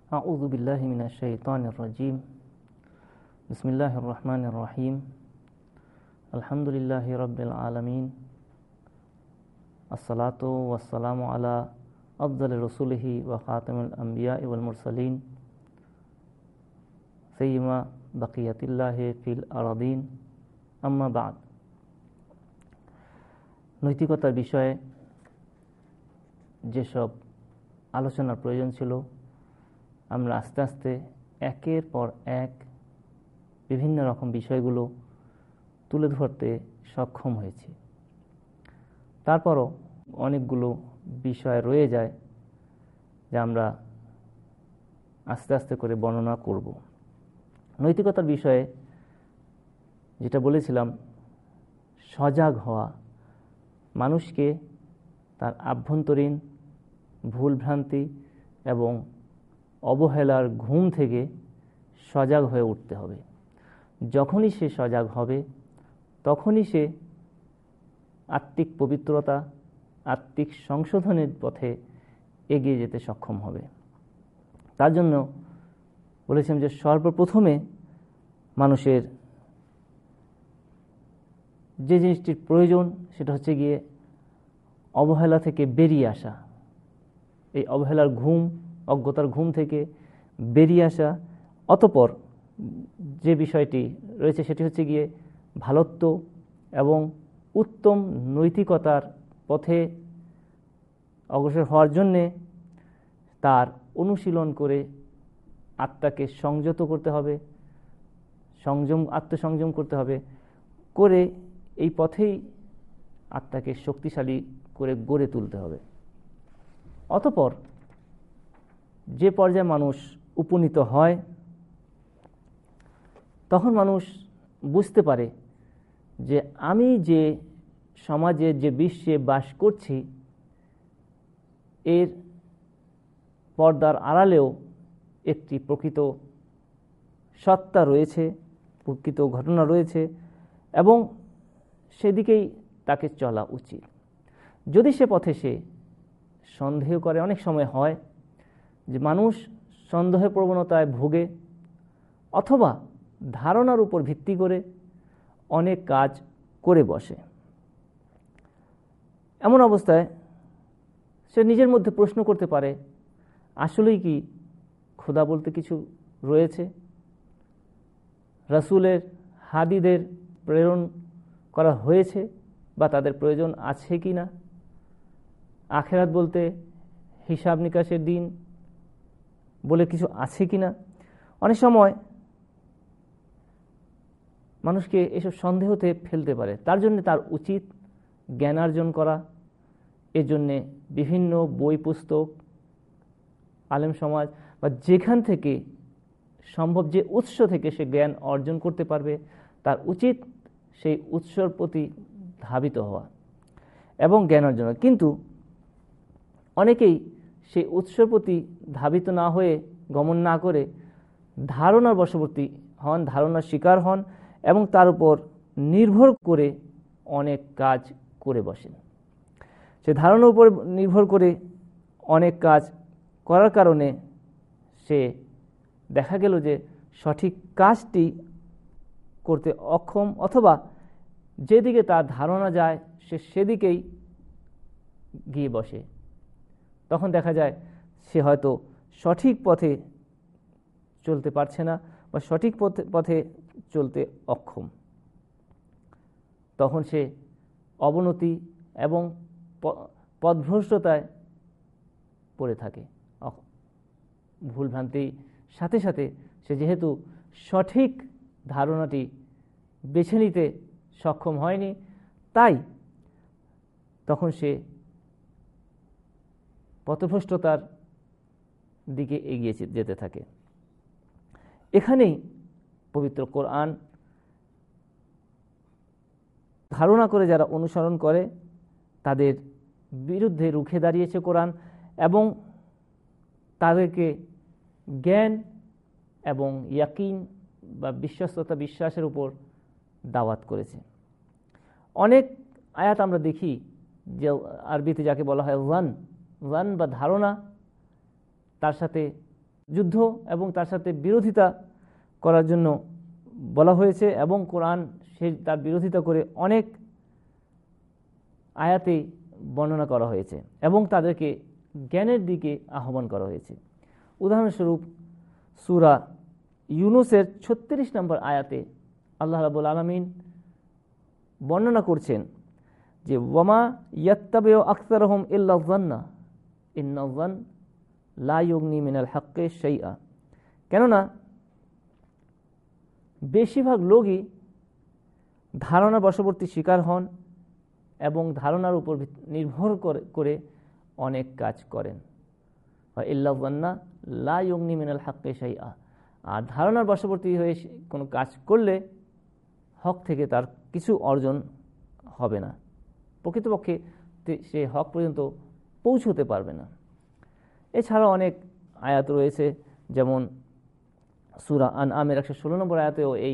أعوذ بالله من الشيطان الرجيم بسم الله الرحمن الرحيم الحمد لله رب العالمين الصلاة والسلام على أفضل رسوله وخاتم الأنبياء والمرسلين سيما بقية الله في الأرضين أما بعد নৈতিকতার বিষয়ে যেসব আলোচনার প্রয়োজন ছিল আমরা আস্তে আস্তে একের পর এক বিভিন্ন রকম বিষয়গুলো তুলে ধরতে সক্ষম হয়েছি। তারপরও অনেকগুলো বিষয় রয়ে যায় যা আমরা আস্তে আস্তে করে বর্ণনা করব। নৈতিকতার বিষয়ে যেটা বলেছিলাম, সজাগ হওয়া, মানুষকে তার আভ্যন্তরীণ ভুলভ্রান্তি এবং অবহেলার ঘুম থেকে সজাগ হয়ে উঠতে হবে। যখনই সে সজাগ হবে তখনই সে আত্মিক পবিত্রতা, আত্মিক সংশোধনের পথে এগিয়ে যেতে সক্ষম হবে। তার জন্য বলেছিলাম যে সর্বপ্রথমে মানুষের যে জিনিসটির প্রয়োজন সেটা হচ্ছে গিয়ে অবহেলা থেকে বেরিয়ে আসা। এই অবহেলার ঘুম, অজ্ঞতার ঘুম থেকে বেরিয়ে আসা। অতঃপর যে বিষয়টি রয়েছে সেটি হচ্ছে গিয়ে ভালোত্ব এবং উত্তম নৈতিকতার পথে অগ্রসর হওয়ার জন্যে তার অনুশীলন করে আত্মাকে সংযত করতে হবে, আত্মসংযম করতে হবে, করে এই পথেই আত্মাকে শক্তিশালী করে গড়ে তুলতে হবে। অতঃপর যে পর্যায়ে মানুষ উপনীত হয় তখন মানুষ বুঝতে পারে যে আমি যে সমাজে, যে বিশ্বে বাস করছি, এর পর্দার আড়ালেও একটি প্রকৃত সত্তা রয়েছে, প্রকৃত ঘটনা রয়েছে এবং সেদিকেই তাকে চলা উচিত। যদি সে পথে সে সন্দেহ করে, অনেক সময় হয় যে মানুষ সন্দেহের প্রবণতায় ভোগে অথবা ধারণার উপর ভিত্তি করে অনেক কাজ করে বসে। এমন অবস্থায় সে নিজের মধ্যে প্রশ্ন করতে পারে, আসলেই কি খোদা বলতে কিছু রয়েছে? রাসূলের, হাদিদের প্রেরণ করা হয়েছে বা তাদের প্রয়োজন আছে কি না? আখেরাত বলতে, হিসাব নিকাশের দিন বলে কিছু আছে কি না? অনেক সময় মানুষকে এসব সন্দেহতে ফেলতে পারে। তার জন্য তার উচিত জ্ঞানার্জন করা। এর জন্যে বিভিন্ন বই, পুস্তক, আলেম সমাজ বা যেখান থেকে সম্ভব, যে উৎস থেকে সে জ্ঞান অর্জন করতে পারবে, তার উচিত সেই উৎসর প্রতি ধাবিত হওয়া এবং জ্ঞান অর্জন। কিন্তু অনেকেই সেই উৎসর প্রতি ধাবিত না হয়ে, গমন না করে ধারণার বশবর্তী হন, ধারণার শিকার হন এবং তার উপর নির্ভর করে অনেক কাজ করে বসেন। সে ধারণার উপর নির্ভর করে অনেক কাজ করার কারণে সে দেখা গেল যে সঠিক কাজটি করতে অক্ষম, অথবা যেদিকে তার ধারণা যায় সে সেদিকেই গিয়ে বসে। তখন দেখা যায় সে হয়তো সঠিক পথে চলতে পারছে না বা সঠিক পথে চলতে অক্ষম। তখন সে অবনতি এবং পথভ্রষ্টতায় পড়ে থাকে। ভুলভ্রান্তি সাথে সাথে সে যেহেতু সঠিক ধারণাটি বেছে নিতে সক্ষম হয়নি, তাই তখন সে পথভ্রষ্টতার দিকে এগিয়ে যেতে থাকে। এখানেই পবিত্র কোরআন ধারণা করে যারা অনুসরণ করে তাদের বিরুদ্ধে রুখে দাঁড়িয়েছে কোরআন এবং তাদেরকে জ্ঞান এবং ইয়াকিন বা বিশ্বস্ততা, বিশ্বাসের উপর দাওয়াত করেছে। অনেক আয়াত আমরা দেখি যে আরবিতে যাকে বলা হয় ওয়ান বা ধারণা, তার সাথে যুদ্ধ এবং তার সাথে বিরোধিতা করার জন্য বলা হয়েছে, এবং কোরআন তার বিরোধিতা করে অনেক আয়াতে বর্ণনা করা হয়েছে এবং তাদেরকে জ্ঞানের দিকে আহ্বান করা হয়েছে। উদাহরণস্বরূপ সূরা ইউনুসের 36 নম্বর আয়াতে আল্লাহ রাব্বুল আলামিন বর্ণনা করছেন যে ওয়ামা ইয়াত্তাবিউ আকসারুহুম ইল্লা যান্না ইন্না যান লা ইউগনি মিনাল হাক্কি শাইআ, কেননা বেশিরভাগ লোকই ধারণা বশবর্তী শিকার হন এবং ধারণার উপর নির্ভর করে অনেক কাজ করেন। ইল্লা যান্না লা ইউগনি মিনাল হাক্কি শাইআ, আর ধারণার বশবর্তী হয়ে কোনো কাজ করলে হক থেকে তার কিছু অর্জন হবে না, প্রকৃতপক্ষে সে হক পর্যন্ত পৌঁছতে পারবে না। এছাড়াও অনেক আয়াত রয়েছে, যেমন সূরা আনআমের 116 নম্বর আয়াতেও এই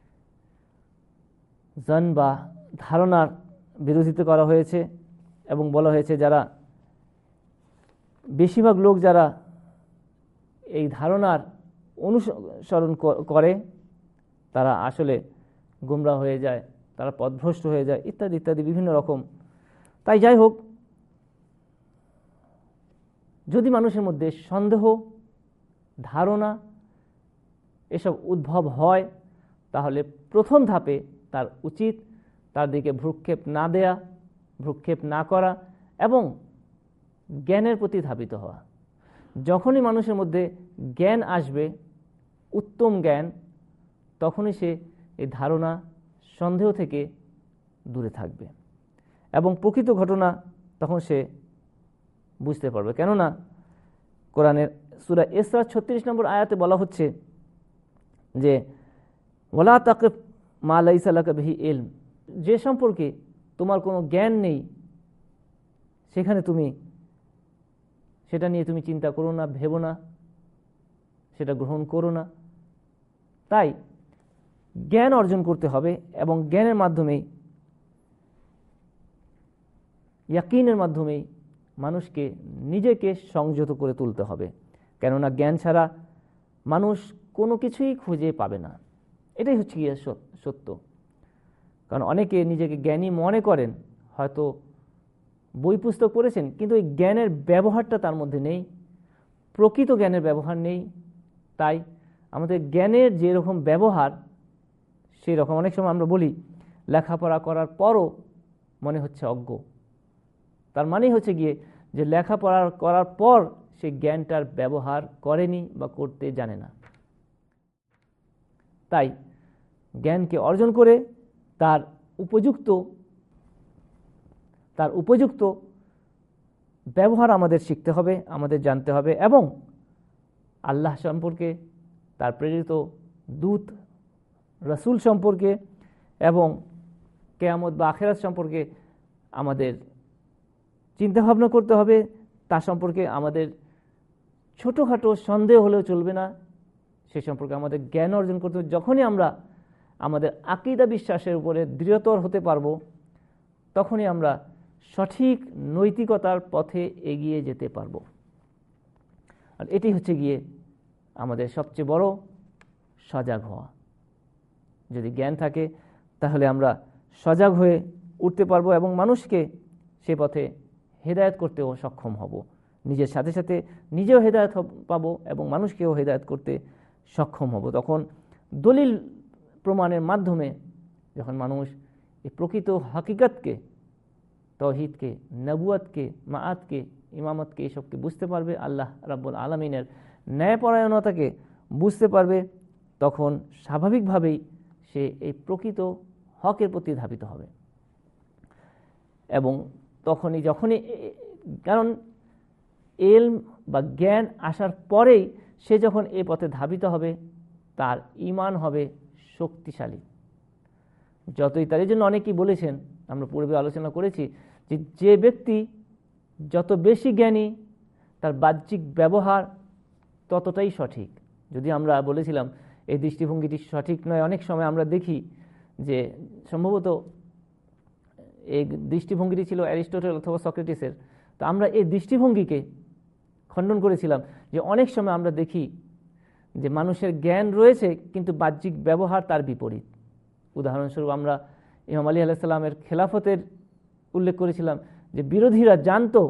জান বা ধারণার বিরোধিতা করা হয়েছে এবং বলা হয়েছে যারা বেশিরভাগ লোক যারা এই ধারণার অনুসরণ করে তারা আসলে গোমরা হয়ে যায়, তারা পথভ্রষ্ট হয়ে যায়, ইত্যাদি ইত্যাদি বিভিন্ন রকম। তাই যাই হোক, যদি মানুষের মধ্যে সন্দেহ, ধারণা এসব উদ্ভব হয়, তাহলে প্রথম ধাপে তার উচিত তার দিকে ভ্রুক্ষেপ না দেয়া, ভ্রুক্ষেপ না করা এবং জ্ঞানের প্রতি ধাবিত হওয়া। যখনই মানুষের মধ্যে জ্ঞান আসবে, উত্তম জ্ঞান, তখনই সে এই ধারণা, সন্দেহ থেকে দূরে থাকবে এবং প্রকৃত ঘটনা তখন সে বুঝতে পারবে। কেননা কোরআনের সূরা ইসরা 36 নম্বর আয়াতে বলা হচ্ছে যে ওয়ালা তাকিফ মা লাইসা লাকা বিহি ইলম, যে সম্পর্কে তোমার কোনো জ্ঞান নেই সেটা নিয়ে তুমি চিন্তা করো না, ভেবো না, সেটা গ্রহণ করো না। তাই জ্ঞান অর্জন করতে হবে এবং জ্ঞানের মাধ্যমেই, ইয়াকিনের মাধ্যমেই মানুষকে নিজেকে সংযত করে তুলতে হবে। কেননা জ্ঞান ছাড়া মানুষ কোনো কিছুই খুঁজে পাবে না। এটাই হচ্ছে গিয়ে সত্য। কারণ অনেকে নিজেকে জ্ঞানী মনে করেন, হয়তো বই পুস্তক পড়েছেন, কিন্তু এই জ্ঞানের ব্যবহারটা তার মধ্যে নেই, প্রকৃত জ্ঞানের ব্যবহার নেই। তাই আমাদের জ্ঞানের যেরকম ব্যবহার সেই রকম অনেক সময় আমরা বলি লেখাপড়া করার পরও মনে হচ্ছে অজ্ঞ। তার মানেই হচ্ছে গিয়ে যে লেখাপড়া করার পর সে জ্ঞানটার ব্যবহার করেনি বা করতে জানে না। তাই জ্ঞানকে অর্জন করে তার উপযুক্ত ব্যবহার আমাদের শিখতে হবে, আমাদের জানতে হবে এবং আল্লাহ সম্পর্কে, তার প্রেরিত দূত রাসূল সম্পর্কে এবং কিয়ামত বা আখিরাত সম্পর্কে আমাদের চিন্তাভাবনা করতে হবে। তা সম্পর্কে আমাদের ছোটোখাটো সন্দেহ হলেও চলবে না, সে সম্পর্কে আমাদের জ্ঞান অর্জন করতে হবে। যখনই আমরা আমাদের আকীদা বিশ্বাসের উপরে দৃঢ়তর হতে পারবো, তখনই আমরা সঠিক নৈতিকতার পথে এগিয়ে যেতে পারবো। আর এটি হচ্ছে গিয়ে আমাদের সবচেয়ে বড় সজাগ হওয়া। যদি জ্ঞান থাকে তাহলে আমরা সজাগ হয়ে উঠতে পারবো এবং মানুষকে সে পথে হেদায়েত করতেও সক্ষম হব। নিজের সাথে সাথে নিজেও হেদায়েত পাবো এবং মানুষকেও হেদায়েত করতে সক্ষম হব। তখন দলিল প্রমাণের মাধ্যমে যখন মানুষ এই প্রকৃত হাকিকতকে, তাওহীদকে, নবুয়তকে, মাআতকে, ইমামতকে, এসবকে বুঝতে পারবে, আল্লাহ রাব্বুল আলামিনের ন্যায়পরায়ণতাকে বুঝতে পারবে, তখন স্বাভাবিকভাবেই সে এই প্রকৃত হকের প্রতি ধাবিত হবে। এবং যখনই কারণ ইলম বা জ্ঞান আসার পরেই সে যখন এই পথে ধাবিত হবে, তার ঈমান হবে শক্তিশালী। এই জন্য অনেকেই বলেছেন, আমরা পূর্বে আলোচনা করেছি, যে ব্যক্তি যত বেশি জ্ঞানী তার বাহ্যিক ব্যবহার ততটাই সঠিক। যদি আমরা বলেছিলাম এই দৃষ্টিভঙ্গিটি সঠিক নয়, অনেক সময় আমরা দেখি যে সম্ভবত এই দৃষ্টিভঙ্গিটি ছিল অ্যারিস্টটল অথবা সক্রেটিসের। তো আমরা এই দৃষ্টিভঙ্গিকে খণ্ডন করেছিলাম যে অনেক সময় আমরা দেখি যে মানুষের জ্ঞান রয়েছে কিন্তু বাহ্যিক ব্যবহার তার বিপরীত। উদাহরণস্বরূপ আমরা ইমাম আলী আলাইহিস সালামের খেলাফতের উল্লেখ করেছিলাম যে বিরোধীরা জানতো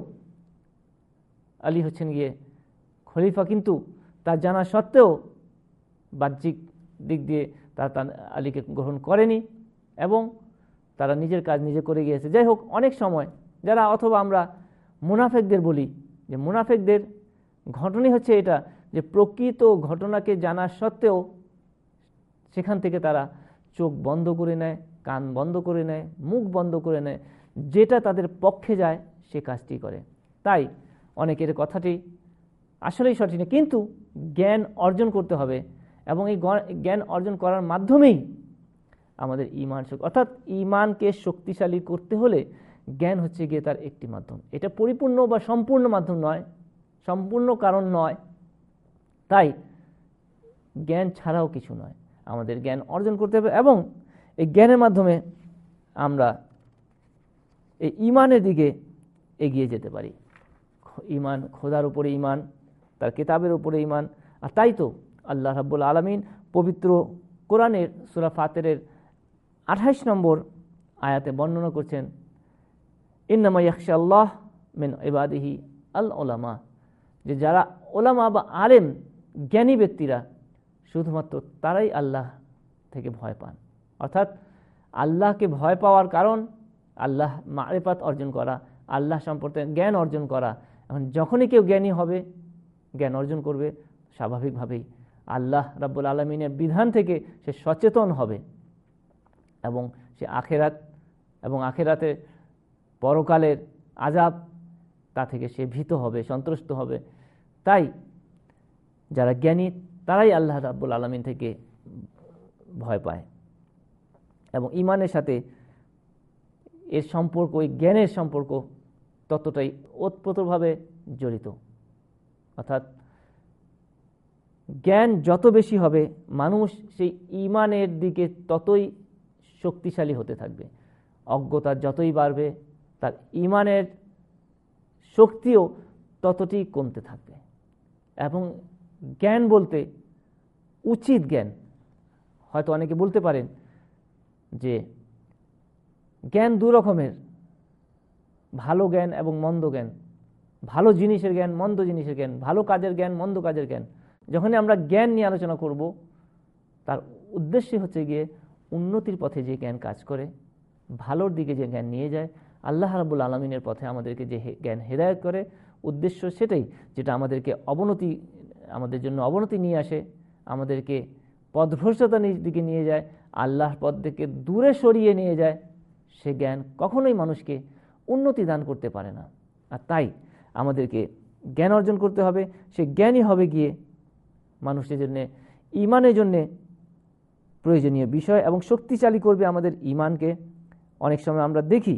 আলী হচ্ছেন গিয়ে খলিফা, কিন্তু তার জানা সত্ত্বেও বাহ্যিক দিক দিয়ে তারা আলীকে গ্রহণ করেনি এবং তারা নিজের কাজ নিজে করে গিয়েছে। যাই হোক, অনেক সময় যারা, অথবা আমরা মুনাফেকদের বলি, যে মুনাফেকদের ঘটনাই হচ্ছে এটা, যে প্রকৃত ঘটনাকে জানা সত্ত্বেও সেখান থেকে তারা চোখ বন্ধ করে নেয়, কান বন্ধ করে নেয়, মুখ বন্ধ করে নেয়, যেটা তাদের পক্ষে যায় সে কাজটি করে। তাই অনেকের কথাটি আসলেই সঠিক না, কিন্তু জ্ঞান অর্জন করতে হবে এবং এই জ্ঞান অর্জন করার মাধ্যমেই আমাদের ঈমান, অর্থাৎ ঈমানকে শক্তিশালী করতে হলে জ্ঞান হচ্ছে গিয়ে তার একটি মাধ্যম। এটা পরিপূর্ণ বা সম্পূর্ণ মাধ্যম নয়, সম্পূর্ণ কারণ নয়। তাই জ্ঞান ছাড়াও কিছু নয়, আমাদের জ্ঞান অর্জন করতে হবে এবং এই জ্ঞানের মাধ্যমে আমরা এই ঈমানের দিকে এগিয়ে যেতে পারি। ঈমান, খোদার উপরে ঈমান, তার কিতাবের উপরে ঈমান। আর তাই তো আল্লাহ রাব্বুল আলামিন পবিত্র কোরআনের সূরা ফাতিরের 28 নম্বর আয়াতে বর্ণনা করছেন, ইন্নামা ইয়াখশাল্লাহ মিন ইবাদিহি আল উলামা, যে যারা ওলামা বা আলেম জ্ঞানী ব্যক্তিরা শুধুমাত্র তারাই আল্লাহ থেকে ভয় পান। অর্থাৎ আল্লাহকে ভয় পাওয়ার কারণ আল্লাহ মারিফাত অর্জন করা, আল্লাহ সম্পর্কে জ্ঞান অর্জন করা। এখন যখনই কেউ জ্ঞানী হবে, জ্ঞান অর্জন করবে, স্বাভাবিকভাবেই আল্লাহ রাব্বুল আলামিনের বিধান থেকে সে সচেতন হবে এবং সে আখেরাত এবং আখেরাতে পরকালের আযাব তা থেকে সে ভীত হবে, সন্তুষ্ট হবে। তাই যারা জ্ঞানী তারাই আল্লাহ রাব্বুল আলামিন থেকে ভয় পায় এবং ঈমানের সাথে এর সম্পর্ক, এই জ্ঞানের সম্পর্ক ততটাই ওতপ্রোতভাবে জড়িত। অর্থাৎ জ্ঞান যত বেশি হবে, মানুষ সেই ঈমানের দিকে ততই শক্তিশালী হতে থাকবে। অজ্ঞতা যতই বাড়বে, তার ঈমানের শক্তিও ততটি কমতে থাকবে। এবং জ্ঞান বলতে উচিত জ্ঞান, হয়তো অনেকে বলতে পারেন যে জ্ঞান দু রকমের, ভালো জ্ঞান এবং মন্দ জ্ঞান, ভালো জিনিসের জ্ঞান, মন্দ জিনিসের জ্ঞান, ভালো কাজের জ্ঞান, মন্দ কাজের জ্ঞান। যখনই আমরা জ্ঞান নিয়ে আলোচনা করব, তার উদ্দেশ্য হচ্ছে গিয়ে উন্নতির পথে যে জ্ঞান কাজ করে, ভালোর দিকে যে জ্ঞান নিয়ে যায়, আল্লাহ রাব্বুল আলামিনের পথে আমাদেরকে যে জ্ঞান হেদায়েত করে, উদ্দেশ্য সেটাই, যেটা আমাদেরকে আমাদের জন্য অবনতি নিয়ে আসে, আমাদেরকে পথভ্রষ্টতার দিকে নিয়ে যায়, আল্লাহর পথ থেকে দূরে সরিয়ে নিয়ে যায়। সে জ্ঞান কখনোই মানুষকে উন্নতি দান করতে পারে না। আর তাই আমাদেরকে জ্ঞান অর্জন করতে হবে। সে জ্ঞানই হবে গিয়ে মানুষের জন্যে, ঈমানের জন্যে প্রয়োজনীয় বিষয় এবং শক্তিশালী করবে আমাদের ঈমানকে। অনেক সময় আমরা দেখি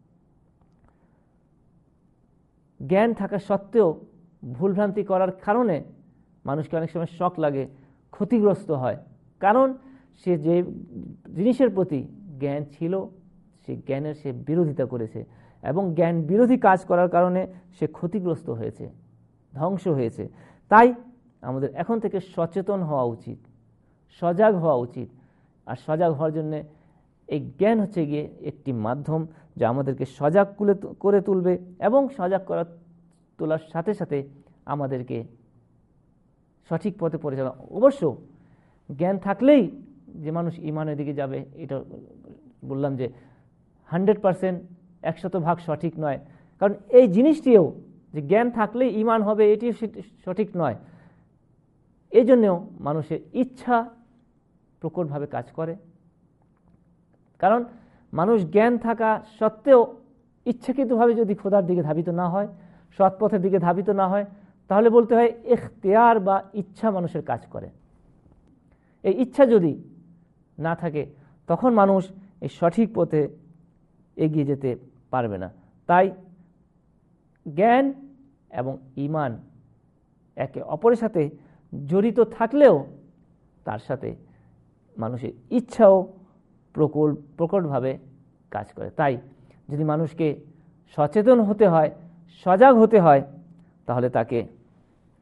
জ্ঞান থাকা সত্ত্বেও ভুলভ্রান্তি করার কারণে মানুষকে অনেক সময় শক লাগে, ক্ষতিগ্রস্ত হয়। কারণ সে যে জিনিসের প্রতি জ্ঞান ছিল, সে জ্ঞানের সে বিরোধিতা করেছে এবং জ্ঞান বিরোধী কাজ করার কারণে সে ক্ষতিগ্রস্ত হয়েছে, ধ্বংস হয়েছে। তাই আমাদের এখন থেকে সচেতন হওয়া উচিত, সজাগ হওয়া উচিত। আর সজাগ হওয়ার জন্যে এই জ্ঞান হচ্ছে গিয়ে একটি মাধ্যম যা আমাদেরকে সজাগ করে তুলবে এবং সজাগ তোলার সাথে সাথে আমাদেরকে সঠিক পথে পরিচালনা। অবশ্য জ্ঞান থাকলেই যে মানুষ ঈমানের দিকে যাবে, এটা বললাম যে 100% 100% সঠিক নয়। কারণ এই জিনিসটিও যে জ্ঞান থাকলেই ঈমান হবে, এটি সঠিক নয়। এই জন্যেও মানুষের ইচ্ছা প্রকটভাবে কাজ করে। কারণ মানুষ জ্ঞান থাকা সত্ত্বেও ইচ্ছাকৃতভাবে যদি খোদার দিকে ধাবিত না হয়, সৎ পথের দিকে ধাবিত না হয়, তাহলে বলতে হয় ইখতিয়ার বা ইচ্ছা মানুষের কাজ করে। এই ইচ্ছা যদি না থাকে, তখন মানুষ এই সঠিক পথে এগিয়ে যেতে পারবে না। তাই জ্ঞান এবং ঈমান একে অপরের সাথে জড়িত থাকলেও তার সাথে মানুষের ইচ্ছাও প্রকটভাবে কাজ করে। তাই যদি মানুষকে সচেতন হতে হয়, সজাগ হতে হয়, তাহলে তাকে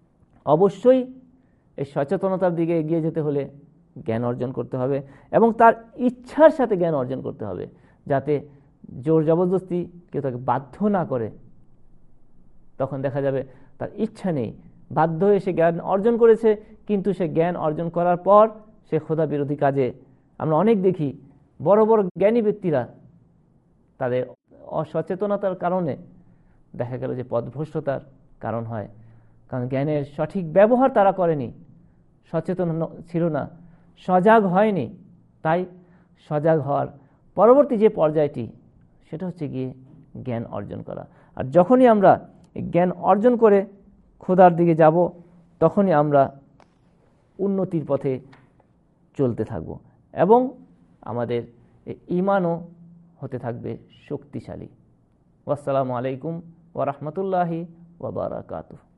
অবশ্যই এই সচেতনতার দিকে এগিয়ে যেতে হলে জ্ঞান অর্জন করতে হবে এবং তার ইচ্ছার সাথে জ্ঞান অর্জন করতে হবে, যাতে জোর জবরদস্তি কেউ তাকে বাধ্য না করে। তখন দেখা যাবে তার ইচ্ছা নেই, বাধ্য হয়ে সে জ্ঞান অর্জন করেছে, কিন্তু সে জ্ঞান অর্জন করার পর সে খোদা বিরোধী কাজে আমরা অনেক দেখি। বড় বড় জ্ঞানী ব্যক্তিরা তাদের অসচেতনতার কারণে দেখা গেল যে পথভ্রষ্টতার কারণ হয়, কারণ জ্ঞানের সঠিক ব্যবহার তারা করেনি, সচেতন ছিল না, সজাগ হয়নি। তাই সজাগ হওয়ার পরবর্তী যে পর্যায়টি সেটা হচ্ছে গিয়ে জ্ঞান অর্জন করা। আর যখনই আমরা জ্ঞান অর্জন করে খোদার দিকে যাব, তখনই আমরা উন্নতির পথে চলতে থাকব এবং আমাদের ঈমানও হতে থাকবে শক্তিশালী। আসসালামু আলাইকুম ওয়া রাহমাতুল্লাহি ওয়া বারাকাতুহু।